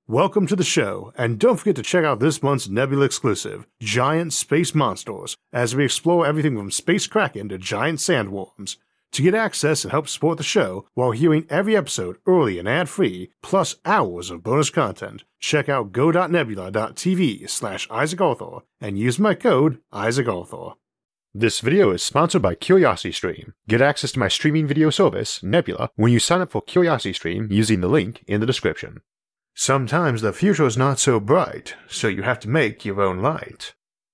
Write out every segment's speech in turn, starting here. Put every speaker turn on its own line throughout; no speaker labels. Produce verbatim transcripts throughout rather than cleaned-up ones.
Welcome to the show, and don't forget to check out this month's Nebula exclusive, Giant Space Monsters, as we explore everything from space kraken to giant sandworms. To get access and help support the show while hearing every episode early and ad-free, plus hours of bonus content, check out go.nebula.tv slash Isaac Arthur and use my code Isaac Arthur. This video is sponsored by CuriosityStream. Get access to my streaming video service, Nebula, when you sign up for CuriosityStream using the link in the description. Sometimes the future is not so bright, so you have to make your own light.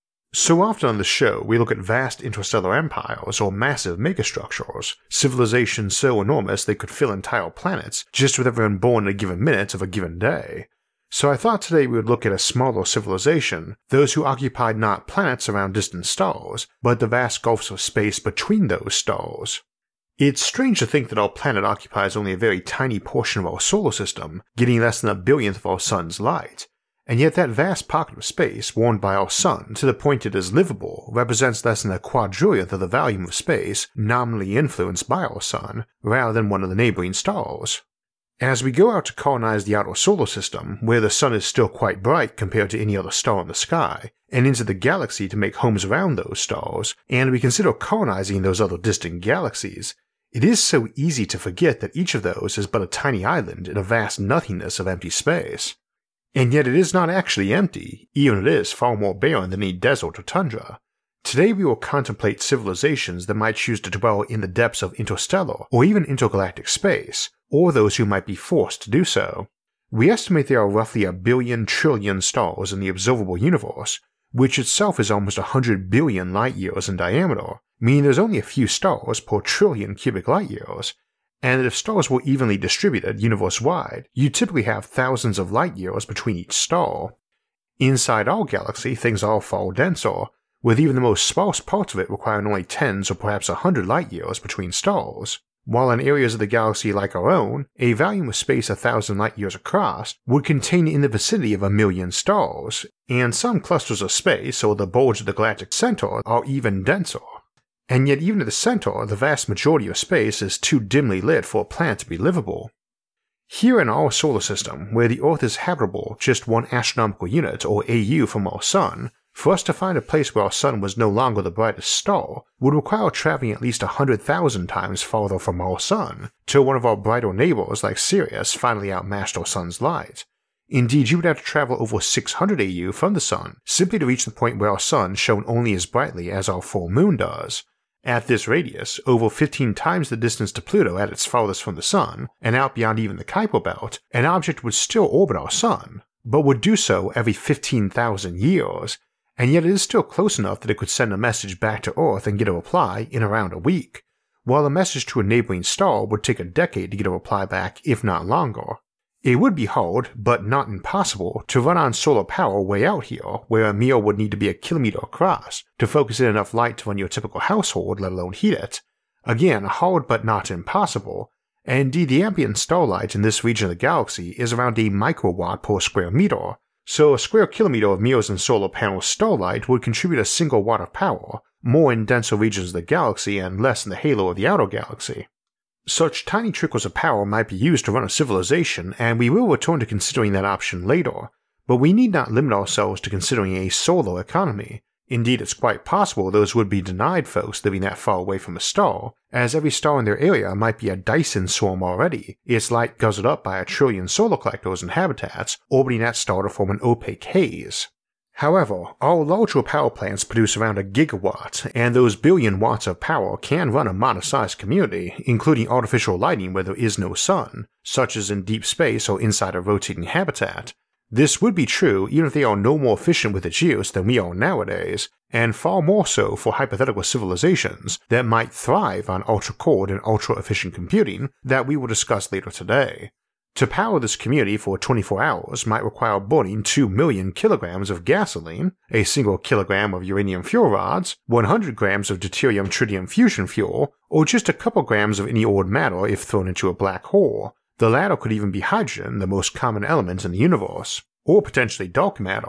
So often on the show, we look at vast interstellar empires or massive megastructures, civilizations so enormous they could fill entire planets just with everyone born in a given minute of a given day. So I thought today we would look at a smaller civilization, those who occupied not planets around distant stars, but the vast gulfs of space between those stars. It's strange to think that our planet occupies only a very tiny portion of our solar system, getting less than a billionth of our sun's light, and yet that vast pocket of space warmed by our sun to the point it is livable represents less than a quadrillionth of the volume of space nominally influenced by our sun, rather than one of the neighboring stars. As we go out to colonize the outer solar system, where the sun is still quite bright compared to any other star in the sky, and into the galaxy to make homes around those stars, and we consider colonizing those other distant galaxies, it is so easy to forget that each of those is but a tiny island in a vast nothingness of empty space. And yet it is not actually empty, even it is far more barren than any desert or tundra. Today we will contemplate civilizations that might choose to dwell in the depths of interstellar or even intergalactic space, or those who might be forced to do so. We estimate there are roughly a billion trillion stars in the observable universe, which itself is almost a hundred billion light years in diameter, meaning there's only a few stars per trillion cubic light years, and that if stars were evenly distributed universe-wide, you'd typically have thousands of light years between each star. Inside our galaxy, things are far denser, with even the most sparse parts of it requiring only tens or perhaps a hundred light years between stars, while in areas of the galaxy like our own, a volume of space a thousand light years across would contain in the vicinity of a million stars, and some clusters of space or the bulge of the galactic center are even denser. And yet even at the center, the vast majority of space is too dimly lit for a planet to be livable. Here in our solar system, where the Earth is habitable just one astronomical unit or A U from our Sun, for us to find a place where our Sun was no longer the brightest star would require traveling at least one hundred thousand times farther from our Sun, till one of our brighter neighbors like Sirius finally outmatched our Sun's light. Indeed, you would have to travel over six hundred A U from the Sun simply to reach the point where our Sun shone only as brightly as our full moon does. At this radius, over fifteen times the distance to Pluto at its farthest from the Sun, and out beyond even the Kuiper Belt, an object would still orbit our Sun, but would do so every fifteen thousand years, and yet it is still close enough that it could send a message back to Earth and get a reply in around a week, while a message to a neighboring star would take a decade to get a reply back, if not longer. It would be hard, but not impossible, to run on solar power way out here, where a meal would need to be a kilometer across to focus in enough light to run your typical household, let alone heat it. Again, hard but not impossible, and indeed the ambient starlight in this region of the galaxy is around a microwatt per square meter, so a square kilometer of mirrors and solar panel starlight would contribute a single watt of power, more in denser regions of the galaxy and less in the halo of the outer galaxy. Such tiny trickles of power might be used to run a civilization, and we will return to considering that option later, but we need not limit ourselves to considering a solar economy. Indeed, it's quite possible those would be denied folks living that far away from a star, as every star in their area might be a Dyson swarm already, its light guzzled up by a trillion solar collectors and habitats orbiting that star to form an opaque haze. However, our larger power plants produce around a gigawatt, and those billion watts of power can run a modest-sized community, including artificial lighting where there is no sun, such as in deep space or inside a rotating habitat. This would be true even if they are no more efficient with its use than we are nowadays, and far more so for hypothetical civilizations that might thrive on ultra-cold and ultra-efficient computing that we will discuss later today. To power this community for twenty-four hours might require burning two million kilograms of gasoline, a single kilogram of uranium fuel rods, one hundred grams of deuterium-tritium fusion fuel, or just a couple grams of any old matter if thrown into a black hole. The latter could even be hydrogen, the most common element in the universe, or potentially dark matter.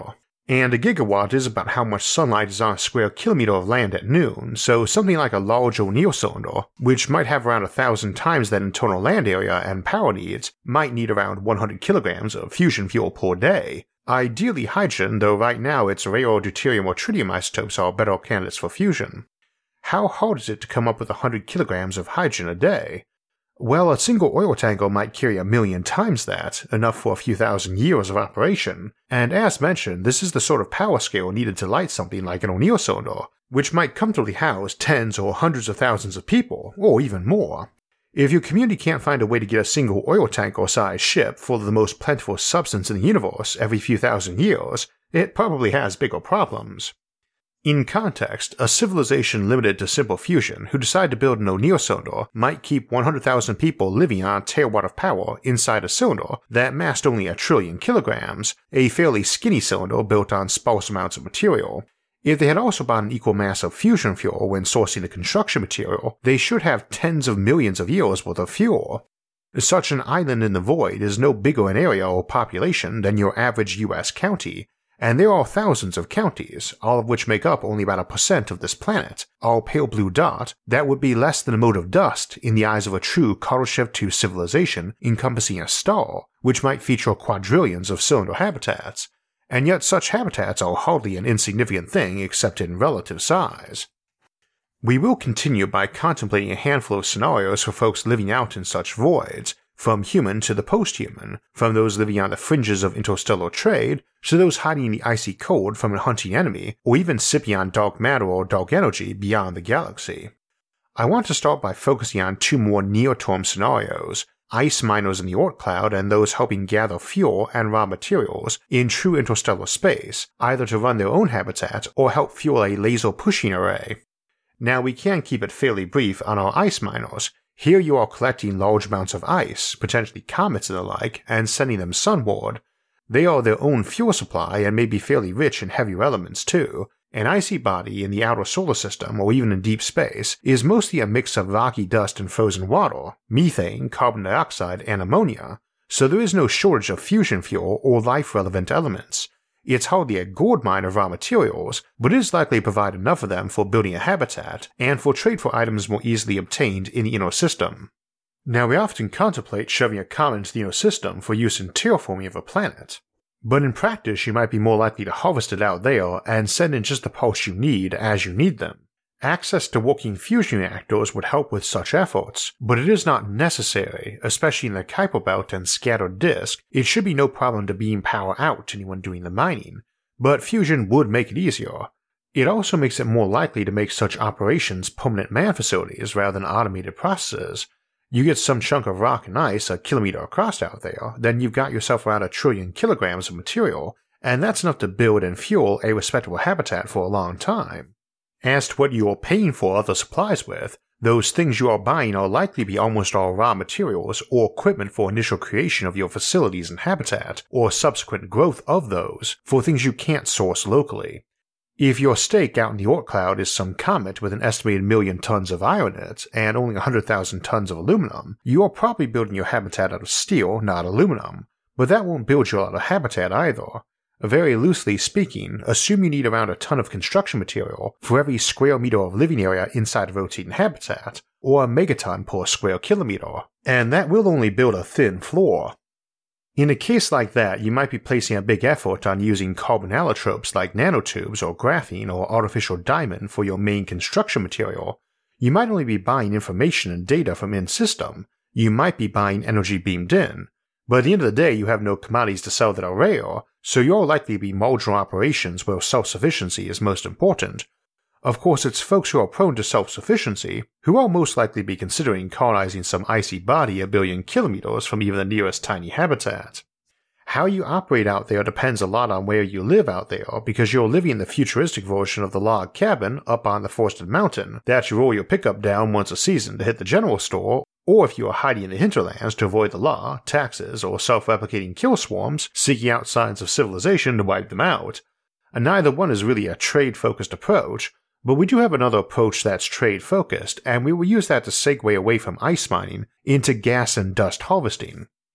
And a gigawatt is about how much sunlight is on a square kilometer of land at noon, so something like a large O'Neill cylinder, which might have around a thousand times that internal land area and power needs, might need around one hundred kilograms of fusion fuel per day. Ideally hydrogen, though right now its rare deuterium or tritium isotopes are better candidates for fusion. How hard is it to come up with one hundred kilograms of hydrogen a day? Well, a single oil tanker might carry a million times that, enough for a few thousand years of operation, and as mentioned, this is the sort of power scale needed to light something like an O'Neill cylinder, which might comfortably house tens or hundreds of thousands of people, or even more. If your community can't find a way to get a single oil tanker-sized ship full of the most plentiful substance in the universe every few thousand years, it probably has bigger problems. In context, a civilization limited to simple fusion who decide to build an O'Neill cylinder might keep one hundred thousand people living on a terawatt of power inside a cylinder that massed only a trillion kilograms, a fairly skinny cylinder built on sparse amounts of material. If they had also bought an equal mass of fusion fuel when sourcing the construction material, they should have tens of millions of years worth of fuel. Such an island in the void is no bigger in area or population than your average U S county, and there are thousands of counties, all of which make up only about a percent of this planet, our pale blue dot, that would be less than a mote of dust in the eyes of a true Kardashev two civilization encompassing a star, which might feature quadrillions of cylinder habitats, and yet such habitats are hardly an insignificant thing except in relative size. We will continue by contemplating a handful of scenarios for folks living out in such voids, from human to the post-human, from those living on the fringes of interstellar trade to those hiding in the icy cold from a hunting enemy, or even sipping on dark matter or dark energy beyond the galaxy. I want to start by focusing on two more near-term scenarios, ice miners in the Oort cloud and those helping gather fuel and raw materials in true interstellar space, either to run their own habitat or help fuel a laser pushing array. Now we can keep it fairly brief on our ice miners. Here you are collecting large amounts of ice, potentially comets and the like, and sending them sunward. They are their own fuel supply and may be fairly rich in heavier elements too. An icy body in the outer solar system or even in deep space is mostly a mix of rocky dust and frozen water, methane, carbon dioxide, and ammonia, so there is no shortage of fusion fuel or life-relevant elements. It's hardly a gold mine of raw materials, but it is likely to provide enough of them for building a habitat and for trade for items more easily obtained in the inner system. Now we often contemplate shoving a comet into the inner system for use in terraforming of a planet, but in practice you might be more likely to harvest it out there and send in just the parts you need as you need them. Access to working fusion reactors would help with such efforts, but it is not necessary, especially in the Kuiper Belt and scattered disk. It should be no problem to beam power out to anyone doing the mining, but fusion would make it easier. It also makes it more likely to make such operations permanent man facilities rather than automated processes. You get some chunk of rock and ice a kilometer across out there, then you've got yourself around a trillion kilograms of material, and that's enough to build and fuel a respectable habitat for a long time. As to what you are paying for other supplies with, those things you are buying are likely to be almost all raw materials or equipment for initial creation of your facilities and habitat, or subsequent growth of those, for things you can't source locally. If your stake out in the Oort cloud is some comet with an estimated million tons of iron in it and only one hundred thousand tons of aluminum, you are probably building your habitat out of steel, not aluminum, but that won't build you out of habitat either. Very loosely speaking, assume you need around a ton of construction material for every square meter of living area inside a rotating habitat, or a megaton per square kilometer, and that will only build a thin floor. In a case like that, you might be placing a big effort on using carbon allotropes like nanotubes or graphene or artificial diamond for your main construction material. You might only be buying information and data from in-system, you might be buying energy beamed in, but at the end of the day you have no commodities to sell that are rare, so you're likely to be marginal operations where self-sufficiency is most important. Of course, it's folks who are prone to self-sufficiency who will most likely be considering colonizing some icy body a billion kilometers from even the nearest tiny habitat. How you operate out there depends a lot on where you live out there, because you're living in the futuristic version of the log cabin up on the forested mountain that you roll your pickup down once a season to hit the general store, or if you are hiding in the hinterlands to avoid the law, taxes, or self-replicating kill swarms seeking out signs of civilization to wipe them out. And neither one is really a trade-focused approach, but we do have another approach that's trade-focused, and we will use that to segue away from ice mining into gas and dust harvesting.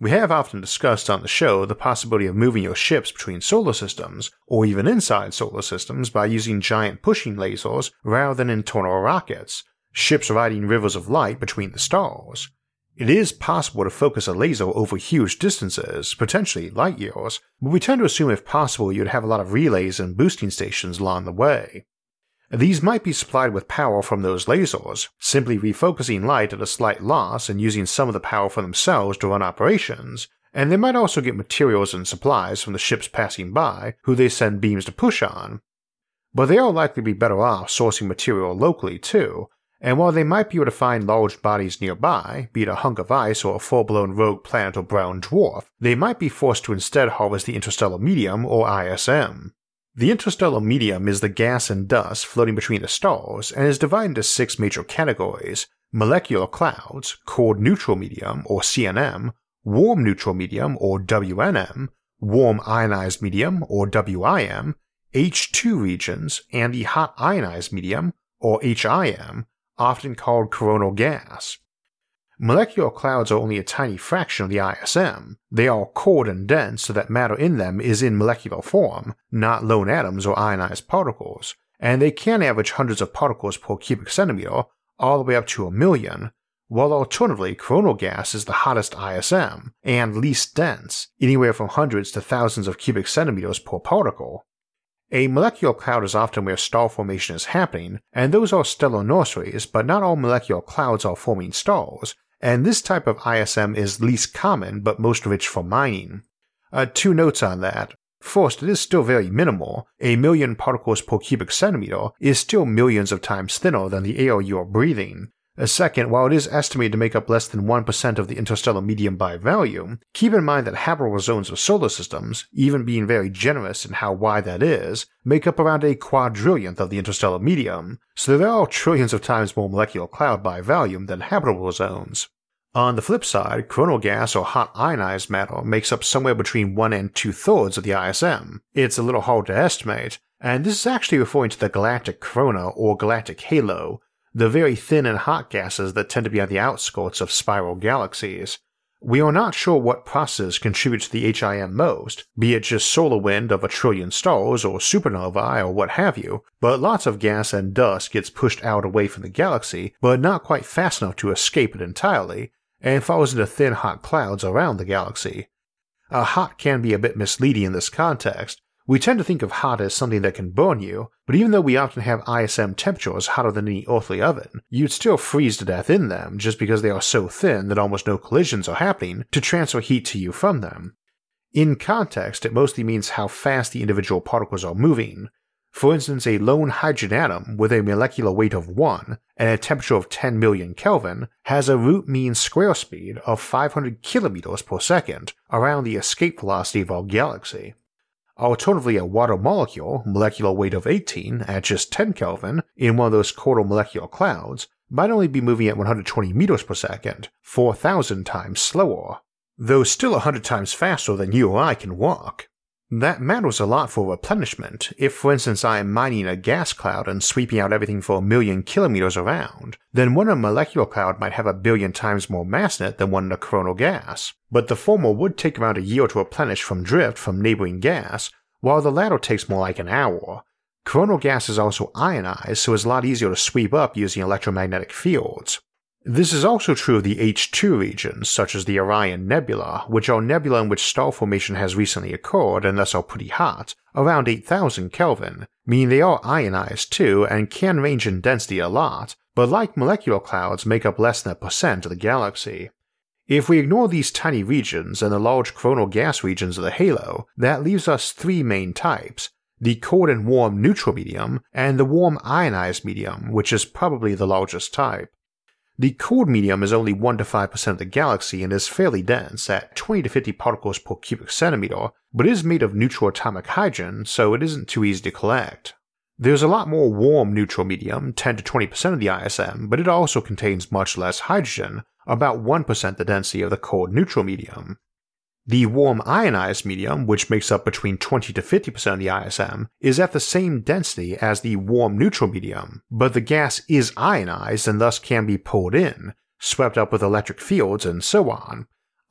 We have often discussed on the show the possibility of moving your ships between solar systems, or even inside solar systems, by using giant pushing lasers rather than internal rockets, ships riding rivers of light between the stars. It is possible to focus a laser over huge distances, potentially light years, but we tend to assume if possible you'd have a lot of relays and boosting stations along the way. These might be supplied with power from those lasers, simply refocusing light at a slight loss and using some of the power for themselves to run operations, and they might also get materials and supplies from the ships passing by, who they send beams to push on. But they are likely to be better off sourcing material locally too, and while they might be able to find large bodies nearby, be it a hunk of ice or a full-blown rogue planet or brown dwarf, they might be forced to instead harvest the interstellar medium or I S M. The interstellar medium is the gas and dust floating between the stars and is divided into six major categories: molecular clouds, cold neutral medium or C N M, warm neutral medium or W N M, warm ionized medium or W I M, H two regions, and the hot ionized medium or H I M, often called coronal gas. Molecular clouds are only a tiny fraction of the I S M. They are cold and dense so that matter in them is in molecular form, not lone atoms or ionized particles, and they can average hundreds of particles per cubic centimeter, all the way up to a million, while alternatively coronal gas is the hottest I S M, and least dense, anywhere from hundreds to thousands of cubic centimeters per particle. A molecular cloud is often where star formation is happening, and those are stellar nurseries, but not all molecular clouds are forming stars, and this type of I S M is least common but most rich for mining. Uh, two notes on that. First, it is still very minimal. A million particles per cubic centimeter is still millions of times thinner than the air you are breathing. Uh, second, while it is estimated to make up less than one percent of the interstellar medium by volume, keep in mind that habitable zones of solar systems, even being very generous in how wide that is, make up around a quadrillionth of the interstellar medium, so there are trillions of times more molecular cloud by volume than habitable zones. On the flip side, coronal gas or hot ionized matter makes up somewhere between one and two-thirds of the I S M. It's a little hard to estimate, and this is actually referring to the galactic corona or galactic halo, the very thin and hot gases that tend to be on the outskirts of spiral galaxies. We are not sure what processes contribute to the H I M most, be it just solar wind of a trillion stars or supernovae or what have you, but lots of gas and dust gets pushed out away from the galaxy, but not quite fast enough to escape it entirely, and falls into thin hot clouds around the galaxy. A hot can be a bit misleading in this context. We tend to think of hot as something that can burn you, but even though we often have I S M temperatures hotter than any earthly oven, you'd still freeze to death in them just because they are so thin that almost no collisions are happening to transfer heat to you from them. In context, it mostly means how fast the individual particles are moving. For instance, a lone hydrogen atom with a molecular weight of one and a temperature of ten million Kelvin has a root mean square speed of five hundred kilometers per second around the escape velocity of our galaxy. Alternatively, a water molecule, molecular weight of eighteen at just ten Kelvin in one of those coronal molecular clouds, might only be moving at one hundred twenty meters per second, four thousand times slower, though still one hundred times faster than you or I can walk. That matters a lot for replenishment. If, for instance, I am mining a gas cloud and sweeping out everything for a million kilometers around, then one in a molecular cloud might have a billion times more mass in it than one in a coronal gas, but the former would take around a year to replenish from drift from neighboring gas, while the latter takes more like an hour. Coronal gas is also ionized, so it's a lot easier to sweep up using electromagnetic fields. This is also true of the H two regions, such as the Orion Nebula, which are nebula in which star formation has recently occurred and thus are pretty hot, around eight thousand Kelvin, meaning they are ionized too and can range in density a lot, but like molecular clouds make up less than a percent of the galaxy. If we ignore these tiny regions and the large coronal gas regions of the halo, that leaves us three main types: the cold and warm neutral medium, and the warm ionized medium, which is probably the largest type. The cold medium is only one to five percent of the galaxy and is fairly dense at twenty to fifty particles per cubic centimeter, but is made of neutral atomic hydrogen, so it isn't too easy to collect. There's a lot more warm neutral medium, ten to twenty percent of the I S M, but it also contains much less hydrogen, about one percent the density of the cold neutral medium. The warm ionized medium, which makes up between twenty to fifty percent of the I S M, is at the same density as the warm neutral medium, but the gas is ionized and thus can be pulled in, swept up with electric fields and so on.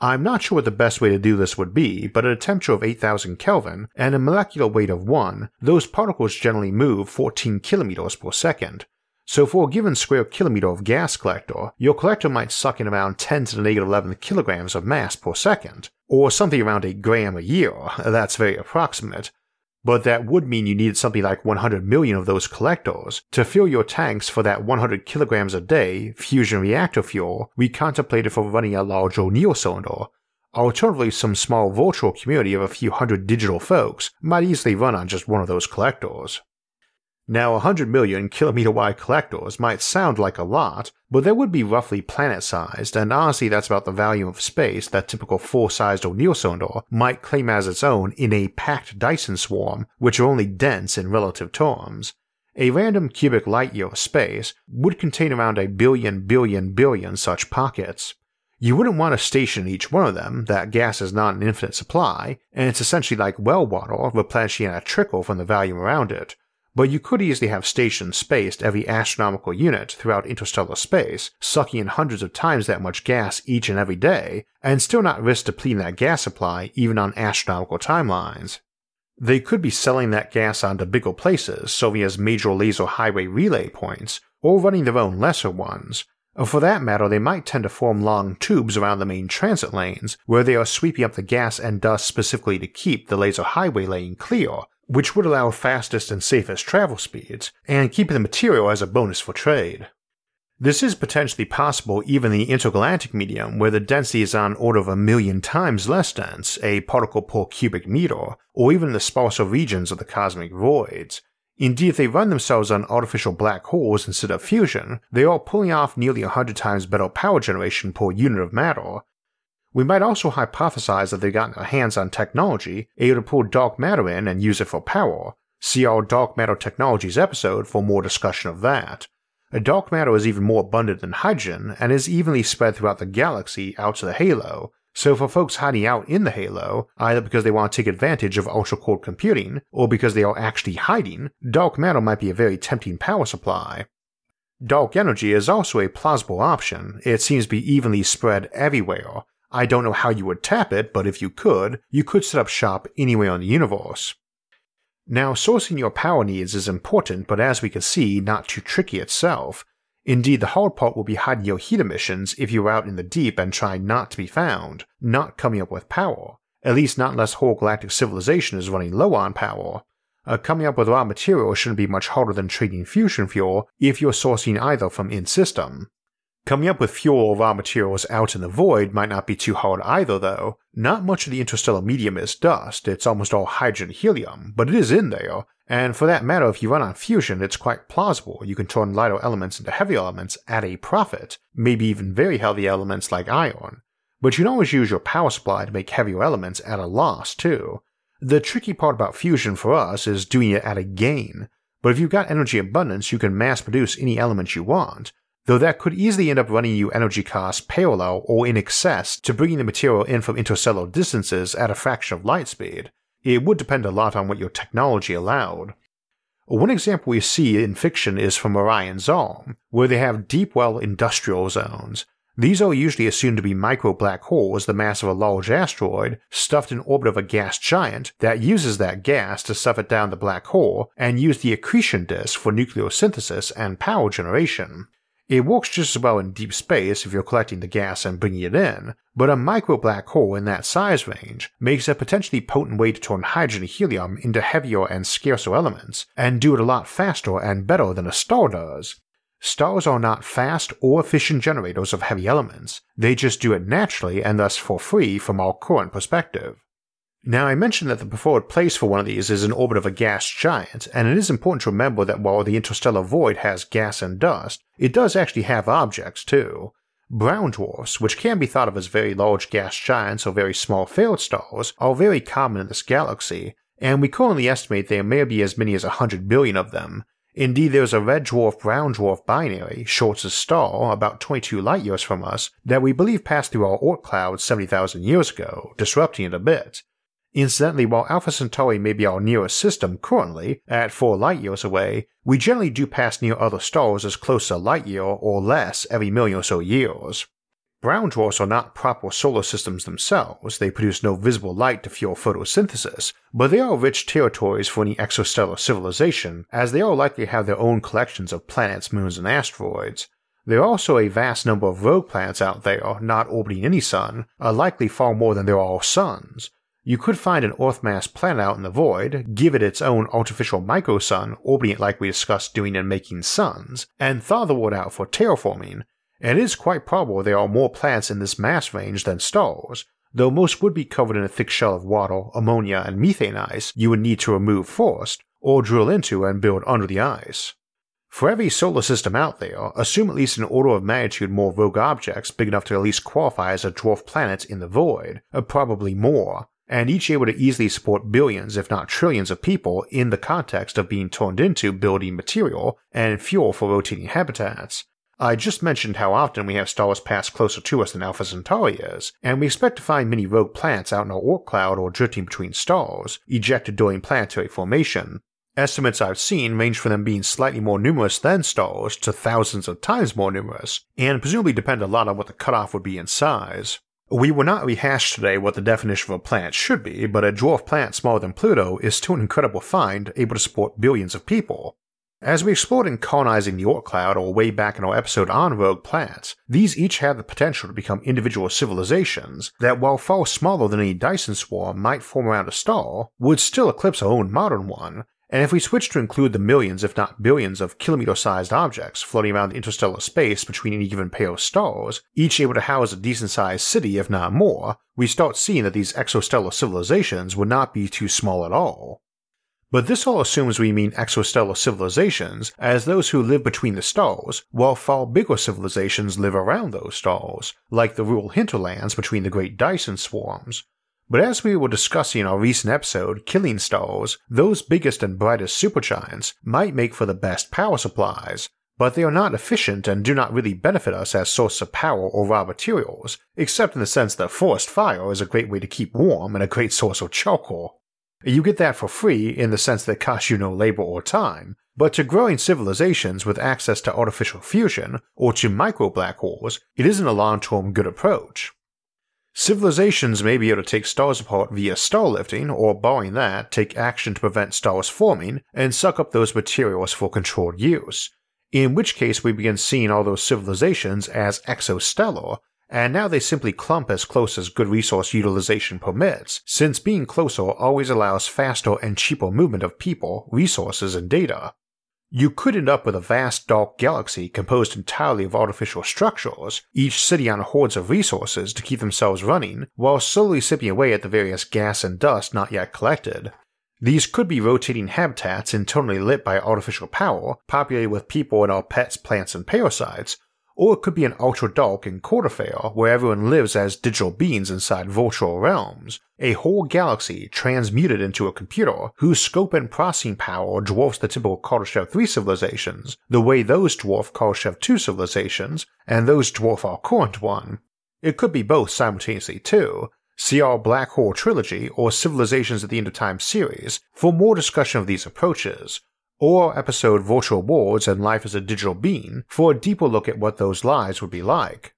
I'm not sure what the best way to do this would be, but at a temperature of eight thousand Kelvin and a molecular weight of one, those particles generally move fourteen kilometers per second. So for a given square kilometer of gas collector, your collector might suck in around ten to the negative eleven kilograms of mass per second, or something around a gram a year. That's very approximate. But that would mean you needed something like one hundred million of those collectors to fill your tanks for that one hundred kilograms a day fusion reactor fuel we contemplated for running a large O'Neill cylinder. Alternatively, some small virtual community of a few hundred digital folks might easily run on just one of those collectors. Now, one hundred million kilometer-wide collectors might sound like a lot, but they would be roughly planet-sized, and honestly that's about the volume of space that typical full-sized O'Neill cylinder might claim as its own in a packed Dyson swarm, which are only dense in relative terms. A random cubic light-year of space would contain around a billion billion billion such pockets. You wouldn't want to station each one of them, that gas is not an infinite supply, and it's essentially like well water replenishing at a trickle from the volume around it. But you could easily have stations spaced every astronomical unit throughout interstellar space, sucking in hundreds of times that much gas each and every day, and still not risk depleting that gas supply even on astronomical timelines. They could be selling that gas onto bigger places, serving as major laser highway relay points, or running their own lesser ones. For that matter, they might tend to form long tubes around the main transit lanes, where they are sweeping up the gas and dust specifically to keep the laser highway lane clear, which would allow fastest and safest travel speeds, and keeping the material as a bonus for trade. This is potentially possible even in the intergalactic medium, where the density is on order of a million times less dense, a particle per cubic meter, or even the sparser regions of the cosmic voids. Indeed, if they run themselves on artificial black holes instead of fusion, they are pulling off nearly a hundred times better power generation per unit of matter. We might also hypothesize that they've gotten their hands on technology able to pull dark matter in and use it for power. See our Dark Matter Technologies episode for more discussion of that. Dark matter is even more abundant than hydrogen and is evenly spread throughout the galaxy out to the halo, so for folks hiding out in the halo, either because they want to take advantage of ultra-cold computing or because they are actually hiding, dark matter might be a very tempting power supply. Dark energy is also a plausible option. It seems to be evenly spread everywhere. I don't know how you would tap it, but if you could, you could set up shop anywhere in the universe. Now, sourcing your power needs is important, but as we can see, not too tricky itself. Indeed, the hard part will be hiding your heat emissions if you're out in the deep and trying not to be found, not coming up with power, at least not unless whole galactic civilization is running low on power. Uh, coming up with raw material shouldn't be much harder than trading fusion fuel if you're sourcing either from in-system. Coming up with fuel or raw materials out in the void might not be too hard either though. Not much of the interstellar medium is dust, it's almost all hydrogen and helium, but it is in there, and for that matter if you run on fusion it's quite plausible you can turn lighter elements into heavy elements at a profit, maybe even very heavy elements like iron. But you can always use your power supply to make heavier elements at a loss too. The tricky part about fusion for us is doing it at a gain, but if you've got energy abundance you can mass produce any element you want, though that could easily end up running you energy costs parallel or in excess to bringing the material in from interstellar distances at a fraction of light speed. It would depend a lot on what your technology allowed. One example we see in fiction is from Orion's Arm, where they have deep well industrial zones. These are usually assumed to be micro black holes the mass of a large asteroid stuffed in orbit of a gas giant that uses that gas to stuff it down the black hole and use the accretion disk for nuclear synthesis and power generation. It works just as well in deep space if you're collecting the gas and bringing it in, but a micro black hole in that size range makes a potentially potent way to turn hydrogen and helium into heavier and scarcer elements, and do it a lot faster and better than a star does. Stars are not fast or efficient generators of heavy elements, they just do it naturally and thus for free from our current perspective. Now I mentioned that the preferred place for one of these is in orbit of a gas giant, and it is important to remember that while the interstellar void has gas and dust, it does actually have objects too. Brown dwarfs, which can be thought of as very large gas giants or very small failed stars, are very common in this galaxy, and we currently estimate there may be as many as one hundred billion of them. Indeed, there's a red dwarf-brown dwarf binary, Schwarz's star, about twenty-two light-years from us, that we believe passed through our Oort cloud seventy thousand years ago, disrupting it a bit. Incidentally, while Alpha Centauri may be our nearest system currently, at four light-years away, we generally do pass near other stars as close to a light-year or less every million or so years. Brown dwarfs are not proper solar systems themselves, they produce no visible light to fuel photosynthesis, but they are rich territories for any exostellar civilization, as they are likely to have their own collections of planets, moons, and asteroids. There are also a vast number of rogue planets out there, not orbiting any sun, are likely far more than there are suns. You could find an Earth-mass planet out in the void, give it its own artificial microsun orbiting it like we discussed doing and making suns, and thaw the world out for terraforming, and it is quite probable there are more planets in this mass range than stars, though most would be covered in a thick shell of water, ammonia, and methane ice you would need to remove first, or drill into and build under the ice. For every solar system out there, assume at least an order of magnitude more rogue objects big enough to at least qualify as a dwarf planet in the void, or probably more, and each able to easily support billions if not trillions of people in the context of being turned into building material and fuel for rotating habitats. I just mentioned how often we have stars pass closer to us than Alpha Centauri is, and we expect to find many rogue planets out in our Oort cloud or drifting between stars, ejected during planetary formation. Estimates I've seen range from them being slightly more numerous than stars to thousands of times more numerous, and presumably depend a lot on what the cutoff would be in size. We will not rehash today what the definition of a planet should be, but a dwarf planet smaller than Pluto is still an incredible find able to support billions of people. As we explored in colonizing the Oort cloud or way back in our episode on rogue planets, these each have the potential to become individual civilizations that, while far smaller than any Dyson swarm might form around a star, would still eclipse our own modern one, and if we switch to include the millions if not billions of kilometer-sized objects floating around interstellar space between any given pair of stars, each able to house a decent-sized city if not more, we start seeing that these exostellar civilizations would not be too small at all. But this all assumes we mean exostellar civilizations as those who live between the stars, while far bigger civilizations live around those stars, like the rural hinterlands between the great Dyson swarms. But as we were discussing in our recent episode, Killing Stars, those biggest and brightest supergiants might make for the best power supplies, but they are not efficient and do not really benefit us as sources of power or raw materials, except in the sense that forest fire is a great way to keep warm and a great source of charcoal. You get that for free in the sense that it costs you no labor or time, but to growing civilizations with access to artificial fusion, or to micro-black holes, it isn't a long-term good approach. Civilizations may be able to take stars apart via starlifting, or barring that, take action to prevent stars forming and suck up those materials for controlled use, in which case we begin seeing all those civilizations as exostellar, and now they simply clump as close as good resource utilization permits, since being closer always allows faster and cheaper movement of people, resources, and data. You could end up with a vast dark galaxy composed entirely of artificial structures, each sitting on hordes of resources to keep themselves running, while slowly sipping away at the various gas and dust not yet collected. These could be rotating habitats internally lit by artificial power, populated with people and our pets, plants, and parasites, or it could be an ultra-dark and cold affair where everyone lives as digital beings inside virtual realms, a whole galaxy transmuted into a computer whose scope and processing power dwarfs the typical Kardashev three civilizations, the way those dwarf Kardashev two civilizations, and those dwarf our current one. It could be both simultaneously too. See our Black Hole Trilogy or Civilizations at the End of Time series for more discussion of these approaches, or episode Virtual Worlds and Life as a Digital Being for a deeper look at what those lives would be like.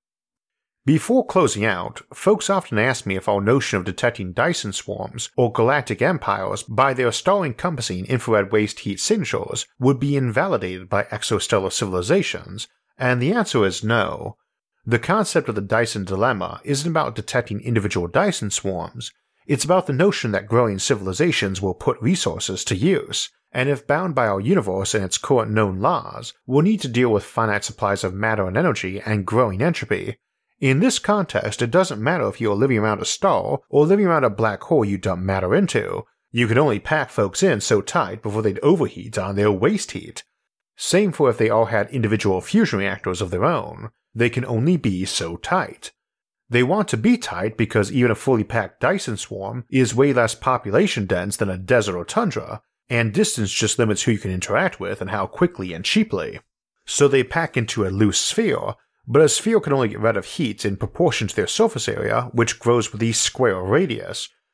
Before closing out, folks often ask me if our notion of detecting Dyson swarms or galactic empires by their star-encompassing infrared waste heat signatures would be invalidated by exostellar civilizations, and the answer is no. The concept of the Dyson dilemma isn't about detecting individual Dyson swarms, it's about the notion that growing civilizations will put resources to use, and if bound by our universe and its current known laws, we'll need to deal with finite supplies of matter and energy and growing entropy. In this context, it doesn't matter if you're living around a star or living around a black hole you dump matter into. You can only pack folks in so tight before they'd overheat on their waste heat. Same for if they all had individual fusion reactors of their own. They can only be so tight. They want to be tight because even a fully packed Dyson swarm is way less population dense than a desert or tundra, and distance just limits who you can interact with and how quickly and cheaply. So they pack into a loose sphere, but a sphere can only get rid of heat in proportion to their surface area, which grows with each square radius,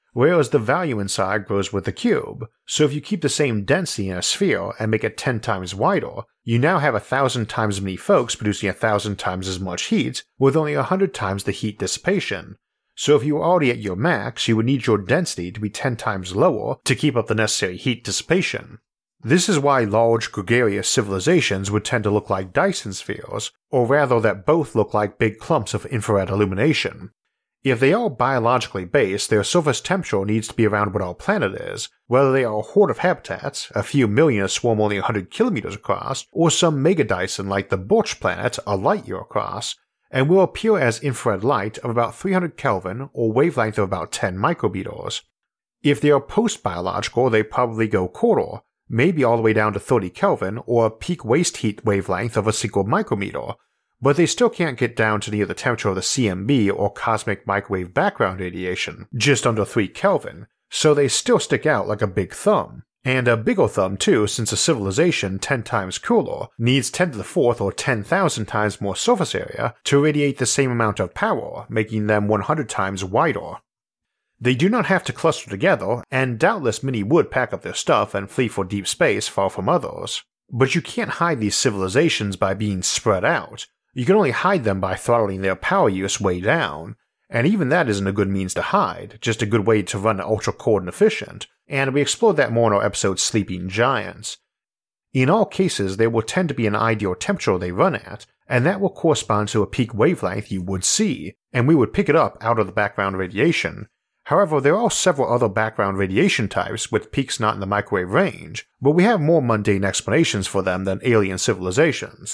whereas the value inside grows with the cube, so if you keep the same density in a sphere and make it ten times wider, you now have a thousand times as many folks producing a thousand times as much heat with only a hundred times the heat dissipation. So if you were already at your max, you would need your density to be ten times lower to keep up the necessary heat dissipation. This is why large gregarious civilizations would tend to look like Dyson spheres, or rather that both look like big clumps of infrared illumination. If they are biologically based, their surface temperature needs to be around what our planet is, whether they are a horde of habitats, a few million a swarm only one hundred kilometers across, or some mega Dyson like the Birch planet a light year across, and will appear as infrared light of about three hundred Kelvin or wavelength of about ten micrometers. If they are post-biological, they probably go quarter, maybe all the way down to thirty Kelvin or a peak waste heat wavelength of a single micrometer, but they still can't get down to near the temperature of the C M B or cosmic microwave background radiation, just under three Kelvin, so they still stick out like a big thumb. And a bigger thumb too, since a civilization ten times cooler needs ten to the fourth or ten thousand times more surface area to radiate the same amount of power, making them one hundred times wider. They do not have to cluster together, and doubtless many would pack up their stuff and flee for deep space far from others. But you can't hide these civilizations by being spread out. You can only hide them by throttling their power use way down, and even that isn't a good means to hide, just a good way to run ultra-core and efficient, and we explored that more in our episode Sleeping Giants. In all cases, there will tend to be an ideal temperature they run at, and that will correspond to a peak wavelength you would see, and we would pick it up out of the background radiation. However, there are several other background radiation types with peaks not in the microwave range, but we have more mundane explanations for them than alien civilizations.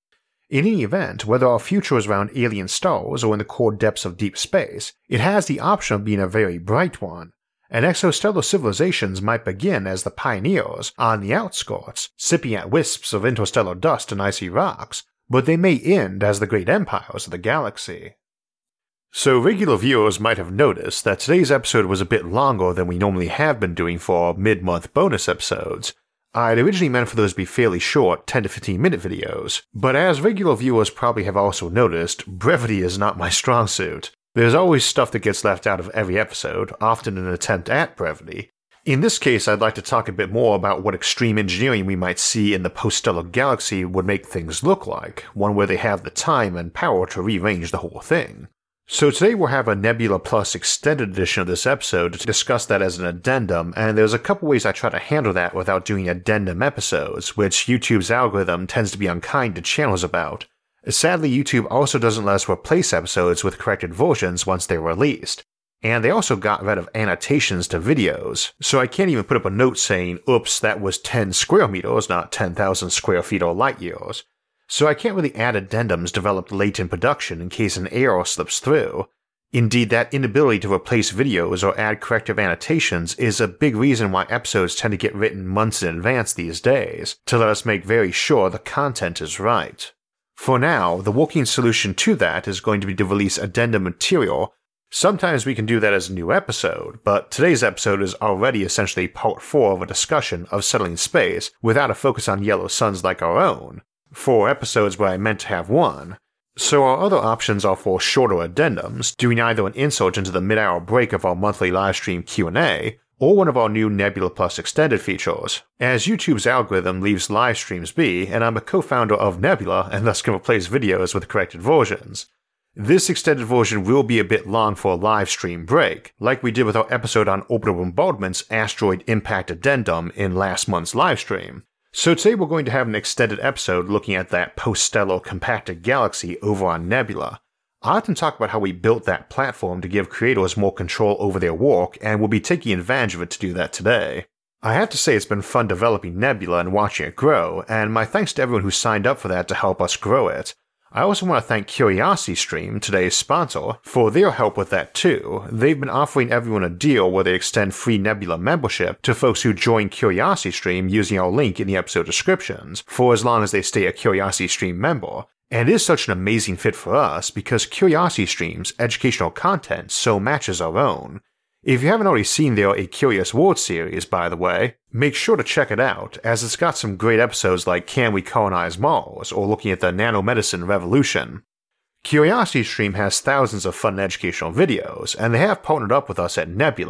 In any event, whether our future is around alien stars or in the core depths of deep space, it has the option of being a very bright one, and exostellar civilizations might begin as the pioneers on the outskirts, sipping at wisps of interstellar dust and icy rocks, but they may end as the great empires of the galaxy. So regular viewers might have noticed that today's episode was a bit longer than we normally have been doing for our mid-month bonus episodes. I'd originally meant for those to be fairly short ten to fifteen minute videos, but as regular viewers probably have also noticed, brevity is not my strong suit. There's always stuff that gets left out of every episode, often in an attempt at brevity. In this case, I'd like to talk a bit more about what extreme engineering we might see in the post-stellar galaxy would make things look like, one where they have the time and power to rearrange the whole thing. So today we'll have a Nebula Plus extended edition of this episode to discuss that as an addendum, and there's a couple ways I try to handle that without doing addendum episodes, which YouTube's algorithm tends to be unkind to channels about. Sadly, YouTube also doesn't let us replace episodes with corrected versions once they're released, and they also got rid of annotations to videos, so I can't even put up a note saying, oops, that was ten square meters, not ten thousand square feet or light years. So I can't really add addendums developed late in production in case an error slips through. Indeed, that inability to replace videos or add corrective annotations is a big reason why episodes tend to get written months in advance these days, to let us make very sure the content is right. For now, the working solution to that is going to be to release addendum material. Sometimes we can do that as a new episode, but today's episode is already essentially part four of a discussion of settling space without a focus on yellow suns like our own. Four episodes where I meant to have one. So our other options are for shorter addendums, doing either an insert into the mid-hour break of our monthly livestream Q and A, or one of our new Nebula Plus extended features, as YouTube's algorithm leaves livestreams be, and I'm a co-founder of Nebula and thus can replace videos with corrected versions. This extended version will be a bit long for a livestream break, like we did with our episode on orbital bombardment's asteroid impact addendum in last month's livestream. So today we're going to have an extended episode looking at that post-stellar compacted galaxy over on Nebula. I often talk about how we built that platform to give creators more control over their work, and we'll be taking advantage of it to do that today. I have to say it's been fun developing Nebula and watching it grow, and my thanks to everyone who signed up for that to help us grow it. I also want to thank CuriosityStream, today's sponsor, for their help with that too. They've been offering everyone a deal where they extend free Nebula membership to folks who join CuriosityStream using our link in the episode descriptions, for as long as they stay a CuriosityStream member. And it is such an amazing fit for us because CuriosityStream's educational content so matches our own. If you haven't already seen their A Curious World series, by the way, make sure to check it out, as it's got some great episodes like Can We Colonize Mars, or looking at the nanomedicine revolution. CuriosityStream has thousands of fun educational videos, and they have partnered up with us at Nebula,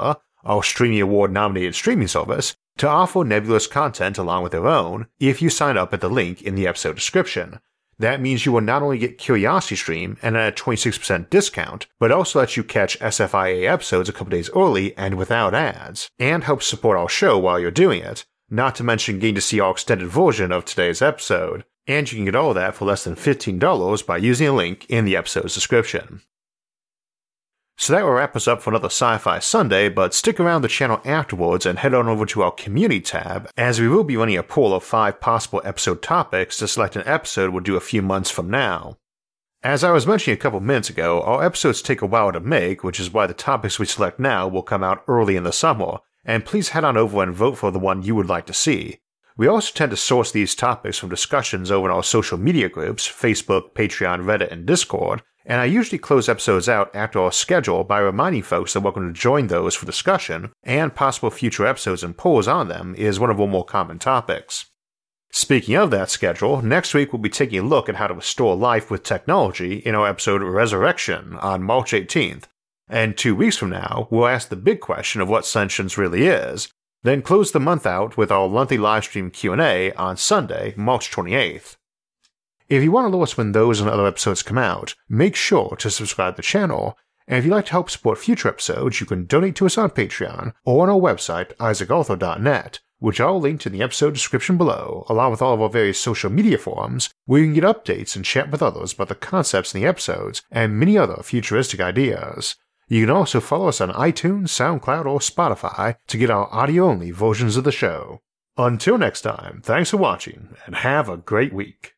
our Streamy Award nominated streaming service, to offer Nebulous content along with their own if you sign up at the link in the episode description. That means you will not only get Curiosity Stream and at a twenty-six percent discount, but also lets you catch S F I A episodes a couple days early and without ads, and helps support our show while you're doing it, not to mention getting to see our extended version of today's episode, and you can get all that for less than fifteen dollars by using a link in the episode's description. So that will wrap us up for another Sci-Fi Sunday, but stick around the channel afterwards and head on over to our Community tab, as we will be running a poll of five possible episode topics to select an episode we'll do a few months from now. As I was mentioning a couple minutes ago, our episodes take a while to make, which is why the topics we select now will come out early in the summer, and please head on over and vote for the one you would like to see. We also tend to source these topics from discussions over in our social media groups, Facebook, Patreon, Reddit, and Discord, and I usually close episodes out after our schedule by reminding folks they're welcome to join those for discussion, and possible future episodes and polls on them is one of our more common topics. Speaking of that schedule, next week we'll be taking a look at how to restore life with technology in our episode Resurrection on March eighteenth, and two weeks from now we'll ask the big question of what sentience really is, then close the month out with our monthly livestream Q and A on Sunday, March twenty-eighth. If you want to know us when those and other episodes come out, make sure to subscribe to the channel, and if you'd like to help support future episodes, you can donate to us on Patreon or on our website, isaac arthur dot net, which I'll link in the episode description below, along with all of our various social media forums, where you can get updates and chat with others about the concepts in the episodes and many other futuristic ideas. You can also follow us on iTunes, SoundCloud, or Spotify to get our audio-only versions of the show. Until next time, thanks for watching, and have a great week.